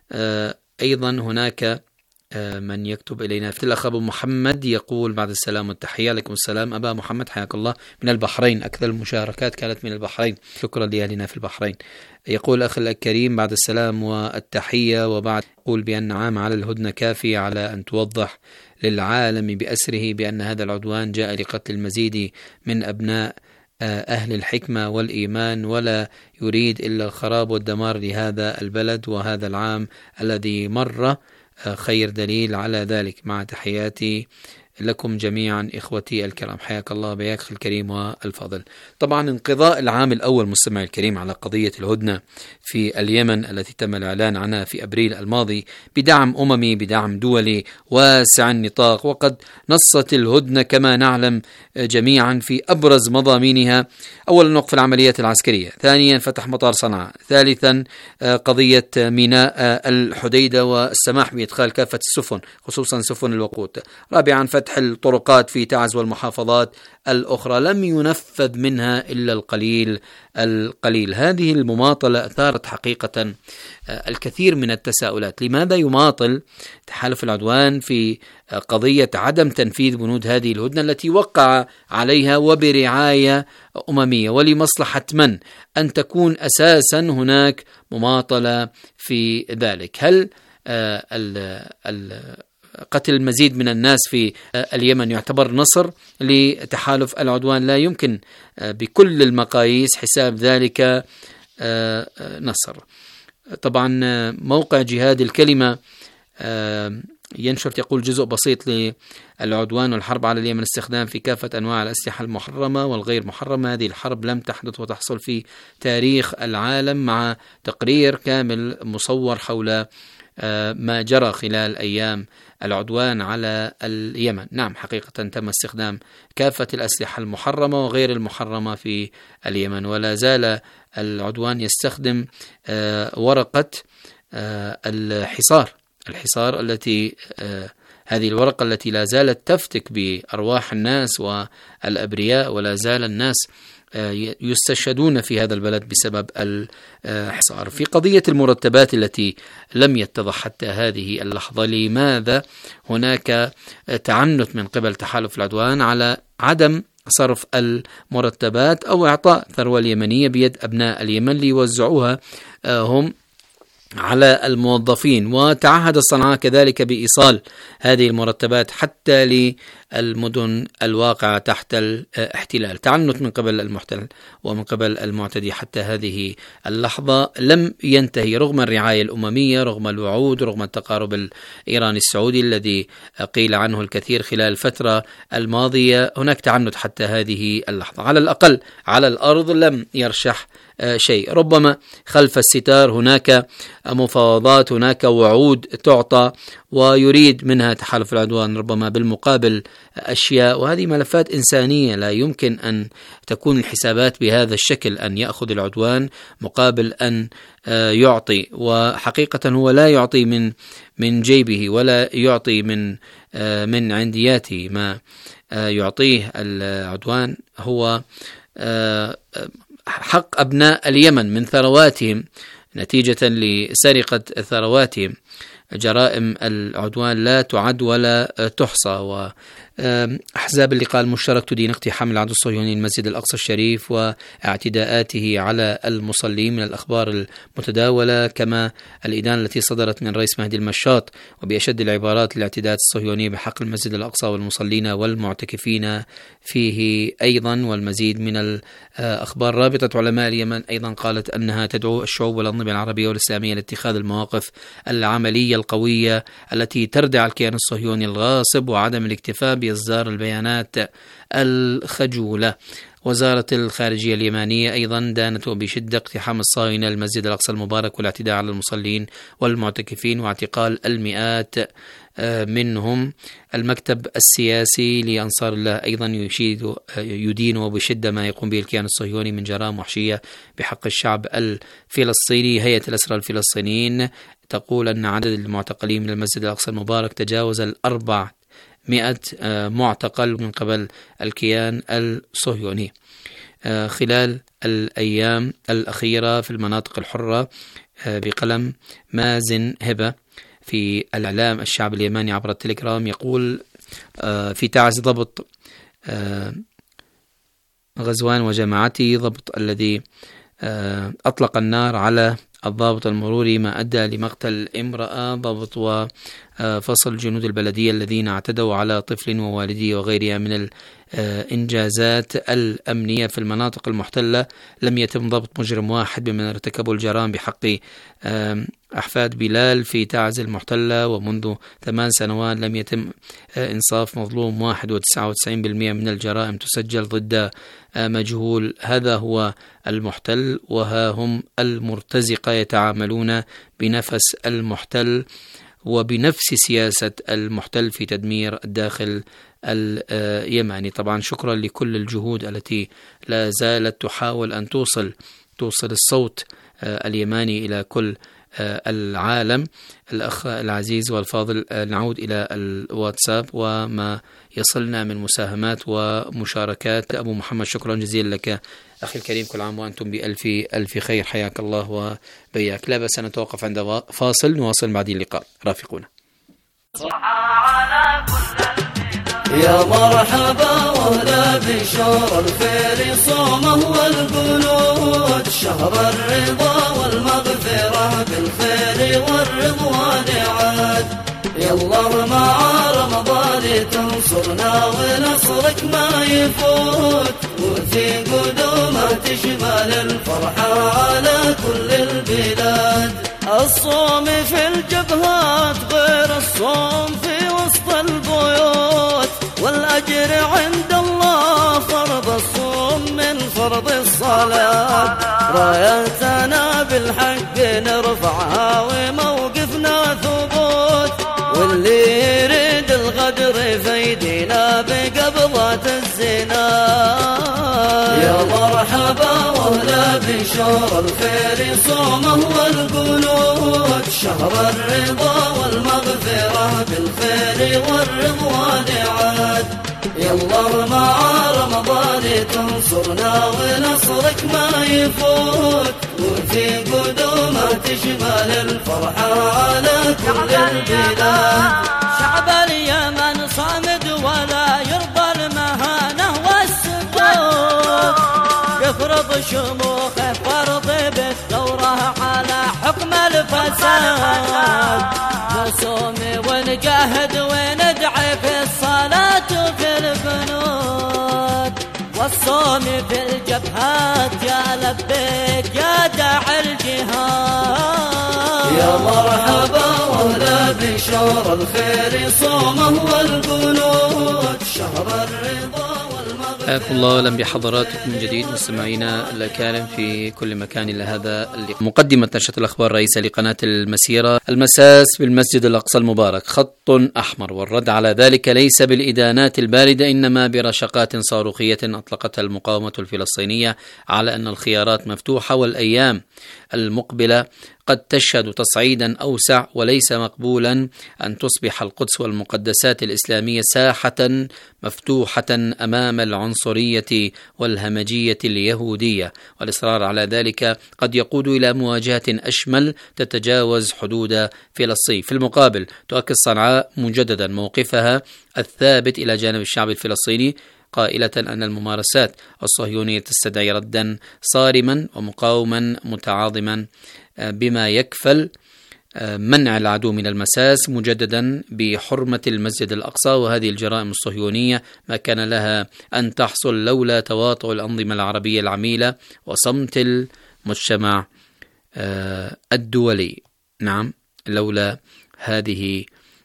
أيضا هناك من يكتب إلينا في الأخ أبو محمد، يقول بعد السلام والتحية: عليكم السلام أبا محمد حياك الله، من البحرين. أكثر المشاركات كانت من البحرين، شكرا لأهلنا في البحرين. يقول أخي الكريم بعد السلام والتحية وبعد، يقول بأن عام على الهدنة كافي على أن توضح للعالم بأسره بأن هذا العدوان جاء لقتل المزيد من أبناء أهل الحكمة والإيمان، ولا يريد إلا الخراب والدمار لهذا البلد، وهذا العام الذي مر خير دليل على ذلك. مع تحياتي لكم جميعا إخوتي الكرام، حياك الله بياك أخي الكريم والفاضل. طبعا انقضاء العام الأول مستمع الكريم على قضية الهدنة في اليمن التي تم الإعلان عنها في أبريل الماضي بدعم أممي بدعم دولي واسع النطاق، وقد نصت الهدنة كما نعلم جميعا في أبرز مضامينها: أولا وقف العمليات العسكرية، ثانيا فتح مطار صنعاء، ثالثا قضية ميناء الحديدة والسماح بإدخال كافة السفن خصوصا سفن الوقود، رابعا فتح الطرقات في تعز والمحافظات الأخرى. لم ينفذ منها إلا القليل القليل. هذه المماطلة أثارت حقيقة الكثير من التساؤلات. لماذا يماطل تحالف العدوان في قضية عدم تنفيذ بنود هذه الهدنة التي وقع عليها وبرعاية أممية؟ ولمصلحة من أن تكون أساسا هناك مماطلة في ذلك؟ هل آه ال ال قتل المزيد من الناس في اليمن يعتبر نصر لتحالف العدوان؟ لا يمكن بكل المقاييس حساب ذلك نصر. طبعا موقع جهاد الكلمة ينشر يقول: جزء بسيط للعدوان والحرب على اليمن استخدام في كافة أنواع الأسلحة المحرمة والغير محرمة. هذه الحرب لم تحدث وتحصل في تاريخ العالم، مع تقرير كامل مصور حول ما جرى خلال أيام العدوان على اليمن. نعم حقيقة تم استخدام كافة الأسلحة المحرمة وغير المحرمة في اليمن، ولا زال العدوان يستخدم ورقة الحصار الحصار التي هذه الورقة التي لا زالت تفتك بأرواح الناس والأبرياء، ولا زال الناس يستشهدون في هذا البلد بسبب الحصار. في قضية المرتبات التي لم يتضح حتى هذه اللحظة لماذا هناك تعنت من قبل تحالف العدوان على عدم صرف المرتبات أو إعطاء ثروة اليمنية بيد أبناء اليمن ليوزعوها هم على الموظفين، وتعهد صنعاء كذلك بإيصال هذه المرتبات حتى للمدن الواقعة تحت الاحتلال. تعنت من قبل المحتل ومن قبل المعتدي حتى هذه اللحظة لم ينتهي، رغم الرعاية الأممية، رغم الوعود، رغم التقارب الإيراني السعودي الذي قيل عنه الكثير خلال الفترة الماضية. هناك تعنت حتى هذه اللحظة، على الأقل على الأرض لم يرشح شيء. ربما خلف الستار هناك مفاوضات، هناك وعود تعطى ويريد منها تحالف العدوان ربما بالمقابل أشياء، وهذه ملفات إنسانية لا يمكن أن تكون الحسابات بهذا الشكل، أن يأخذ العدوان مقابل أن يعطي. وحقيقة هو لا يعطي من من جيبه ولا يعطي من من عندياته، ما يعطيه العدوان هو حق أبناء اليمن من ثرواتهم نتيجة لسرقة ثرواتهم. جرائم العدوان لا تعد ولا تحصى. وأحزاب اللقاء المشترك تدين اقتحام العدو الصهيوني المسجد الأقصى الشريف واعتداءاته على المصلين من الأخبار المتداولة، كما الإدانة التي صدرت من رئيس مهدي المشاط وبأشد العبارات الاعتداءات الصهيونية بحق المسجد الأقصى والمصلين والمعتكفين فيه أيضا. والمزيد من الأخبار. رابطة علماء اليمن أيضا قالت أنها تدعو الشعوب والأنظمة العربية والإسلامية لاتخاذ المواقف العملية القوية التي تردع الكيان الصهيوني الغاصب وعدم الاكتفاء بإصدار البيانات الخجولة. وزارة الخارجية اليمانية أيضا دانت بشدة اقتحام الصهاينة المسجد الأقصى المبارك والاعتداء على المصلين والمعتكفين واعتقال المئات منهم. المكتب السياسي لأنصار الله أيضا يشيد يدين بشدة ما يقوم به الكيان الصهيوني من جرائم وحشية بحق الشعب الفلسطيني. هيئة الأسرى الفلسطينيين تقول أن عدد المعتقلين من المسجد الأقصى المبارك تجاوز الأربع مئة معتقل من قبل الكيان الصهيوني خلال الأيام الأخيرة في المناطق الحرة. بقلم مازن هبة في الإعلام الشعب اليماني عبر التليجرام يقول في تعز ضبط غزوان وجماعته، ضبط الذي أطلق النار على الضابط المروري ما أدى لمقتل امرأة، ضبط وفصل جنود البلدية الذين اعتدوا على طفل ووالده وغيرها من الإنجازات الأمنية في المناطق المحتلة. لم يتم ضبط مجرم واحد ممن ارتكبوا الجرائم بحق أحفاد بلال في تعز المحتلة، ومنذ ثمان سنوات لم يتم إنصاف مظلوم. واحد وتسعة وتسعين بالمئة من الجرائم تسجل ضد مجهول. هذا هو المحتل، وها هم المرتزقة يتعاملون بنفس المحتل وبنفس سياسة المحتل في تدمير الداخل اليمني. طبعا شكرا لكل الجهود التي لا زالت تحاول أن توصل توصل الصوت اليماني إلى كل العالم. الأخ العزيز والفاضل، نعود إلى الواتساب وما يصلنا من مساهمات ومشاركات. أبو محمد شكرا جزيلا لك أخي الكريم، كل عام وأنتم بألف ألف خير، حياك الله وبياك. لا بأس نتوقف عند فاصل، نواصل بعد اللقاء، رافقونا. يا مرحبا وهلا بشهر الخير صومه والقنوت، شهر الرضا والمغفرة بالخير والرضوان عاد. يلا مع رمضان تنصرنا ونصرك ما يفوت، وفي قدومه تشمل الفرحة على كل البلاد. الصوم في الجبهات غير الصوم في وسط البيوت، والأجر عند الله فرض الصوم من فرض الصلاة. رايتنا بالحق نرفعها وموقفنا ثبوت، واللي يريد الغدر فيدينا بقبضة الزنا. يا مرحبا وهلا بشهر الخير صومه والقنوت، شهر الرضا والمغفرة بالخير والرضوان عاد. يلا مع رمضان تنصرنا ونصرك ما يفوت، وفي قدومه تشمل الفرحة على كل البلاد. شعب اليمن صامد ولا يرضى المهانة والسكوت، يفرض شموخه فرض بالثورة على حكم الفساد. الحسد نصوم ونجاهد وندعي في الصلاة وفي القنوت والصوم في الجبهات يا لبيك يا داعي الجهاد يا مرحبا ولا بشهر الخير صومه والقنوت شهر الرضا. حياكم الله، اهلا بحضراتكم من جديد مستمعينا الأكارم في كل مكان. لهذا مقدمة نشرة الأخبار الرئيسة لقناة المسيرة. المساس بالمسجد الأقصى المبارك خط أحمر، والرد على ذلك ليس بالإدانات الباردة إنما برشقات صاروخية أطلقتها المقاومة الفلسطينية على أن الخيارات مفتوحة والأيام المقبلة قد تشهد تصعيدا أوسع، وليس مقبولا أن تصبح القدس والمقدسات الإسلامية ساحة مفتوحة أمام العنصرية والهمجية اليهودية، والإصرار على ذلك قد يقود إلى مواجهة أشمل تتجاوز حدود فلسطين. في المقابل تؤكد صنعاء مجددا موقفها الثابت إلى جانب الشعب الفلسطيني، قائلة أن الممارسات الصهيونية تستدعي ردا صارما ومقاوما متعاظما بما يكفل منع العدو من المساس، مجددا بحرمة المسجد الأقصى. وهذه الجرائم الصهيونية ما كان لها أن تحصل لولا تواطؤ الأنظمة العربية العميلة وصمت المجتمع الدولي. نعم، لولا هذه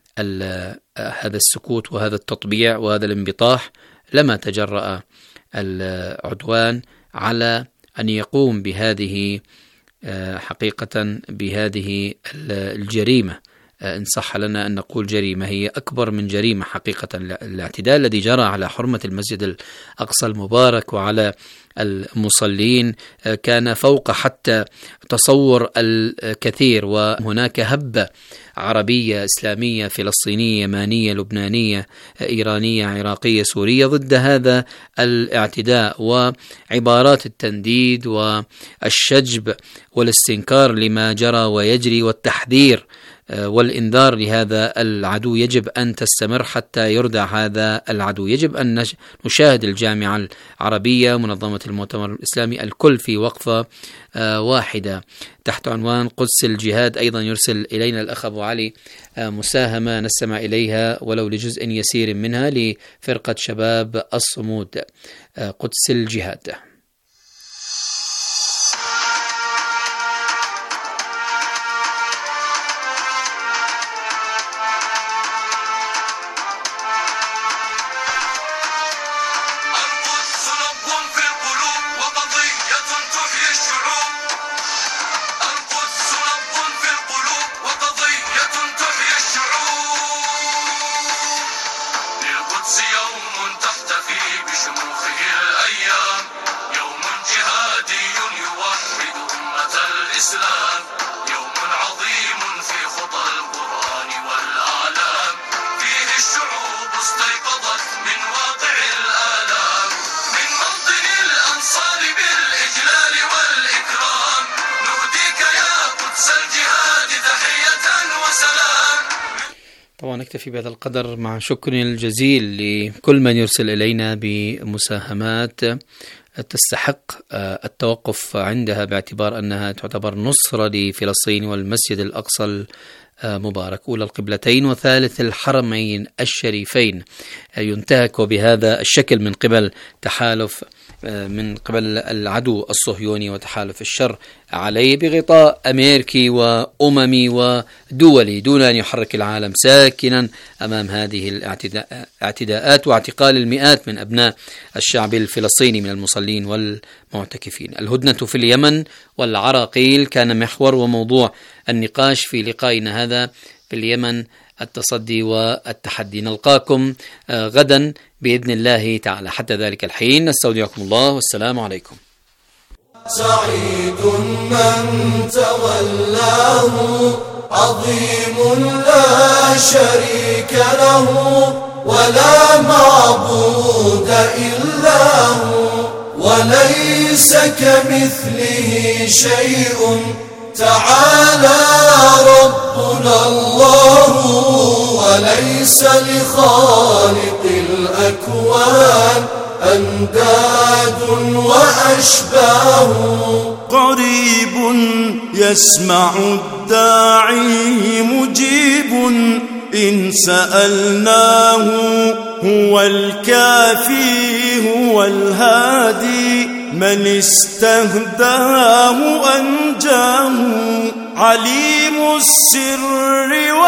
هذا السكوت وهذا التطبيع وهذا الانبطاح لما تجرأ العدوان على أن يقوم بهذه حقيقة بهذه الجريمة، إن صح لنا أن نقول جريمة، هي أكبر من جريمة حقيقة. الاعتداء الذي جرى على حرمة المسجد الأقصى المبارك وعلى المصلين كان فوق حتى تصور الكثير، وهناك هبة عربية إسلامية فلسطينية يمانية لبنانية إيرانية عراقية سورية ضد هذا الاعتداء، وعبارات التنديد والشجب والاستنكار لما جرى ويجري والتحذير والإنذار لهذا العدو يجب أن تستمر حتى يردع هذا العدو. يجب أن نشاهد الجامعة العربية منظمة المؤتمر الإسلامي الكل في وقفة واحدة تحت عنوان قدس الجهاد. أيضا يرسل إلينا الأخ أبو علي مساهمة نستمع إليها ولو لجزء يسير منها لفرقة شباب الصمود، قدس الجهاد. طبعا نكتفي بهذا القدر مع شكر الجزيل لكل من يرسل إلينا بمساهمات تستحق التوقف عندها باعتبار أنها تعتبر نصرة لفلسطين والمسجد الأقصى المبارك، أولى القبلتين وثالث الحرمين الشريفين، ينتهك بهذا الشكل من قبل تحالف من قبل العدو الصهيوني وتحالف الشر عليه بغطاء أمريكي وأممي ودولي دون أن يحرك العالم ساكنا أمام هذه الاعتداءات واعتقال المئات من أبناء الشعب الفلسطيني من المصلين والمعتكفين. الهدنة في اليمن والعراقيل كان محور وموضوع النقاش في لقائنا هذا في اليمن، التصدي والتحدي. نلقاكم غدا بإذن الله تعالى، حتى ذلك الحين نستودعكم الله والسلام عليكم. سعيد من تولاه عظيم لا شريك له ولا معبود إلا هو وليس كمثله شيء تعالى ربنا الله وليس لخالق الأكوان أنداد وأشباه. قريب يسمع الداعي مجيب إن سألناه هو الكافي هو الهادي من استهداه أنجاه عليم السر